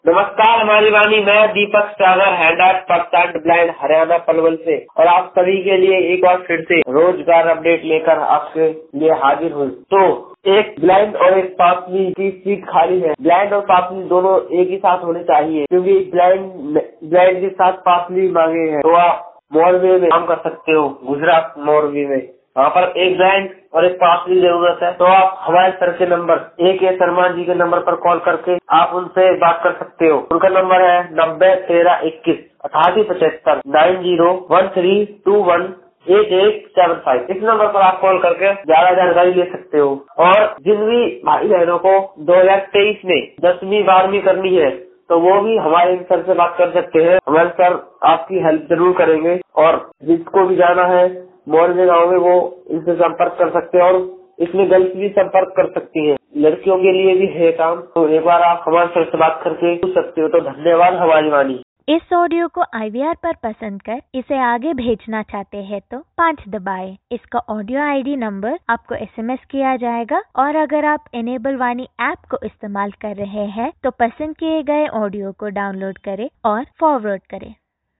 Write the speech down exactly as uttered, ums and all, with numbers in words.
नमस्कार हमारी वाणी, मैं Deepak Sagar hundred percent blind Haryana Palwal से और आप सभी के लिए एक बार फिर से रोजगार अपडेट लेकर आपके लिए हाजिर हुई। तो एक ब्लाइंड और एक पासली की सीट खाली है। ब्लाइंड और पासली दोनों एक ही साथ होने चाहिए, क्योंकि ब्लाइंड ब्लाइंड के साथ पासली मांगे हैं। तो आप मोरबी में काम कर सकते हो, गुजरात मोरबी में। वहाँ पर एक ब्लाइंड और एक पासली जरूरत है। तो आप हमारे सर के नंबर ए के शर्मा जी के नंबर पर कॉल करके आप उनसे बात कर सकते हो। उनका नंबर है नब्बे तेरह इक्कीस अठासी पचहत्तर nine zero one three two one eight eight seven five. इस नंबर पर आप कॉल करके ज्यादा जानकारी ले सकते हो। और जिन भी भाई बहनों को दो हजार तेईस में दसवीं बारहवीं करनी है, तो वो भी हमारे सर से बात कर सकते हैं। हमारे सर आपकी हेल्प जरूर करेंगे। और जिसको भी जाना है मोरबी गाँव में, वो इनसे संपर्क कर सकते हैं और इसमें गर्ल्स भी संपर्क कर सकती हैं। लड़कियों के लिए भी है काम। तो एक बार आप हमारे सर से बात करके पूछ सकते हो। तो धन्यवाद हमारी वाणी। इस ऑडियो को आई वी आर पर पसंद कर इसे आगे भेजना चाहते हैं तो पाँच दबाएं। इसका ऑडियो आई डी नंबर आपको एस एम एस किया जाएगा। और अगर आप इनेबल वाणी ऐप को इस्तेमाल कर रहे हैं तो पसंद किए गए ऑडियो को डाउनलोड करें और फॉरवर्ड करें।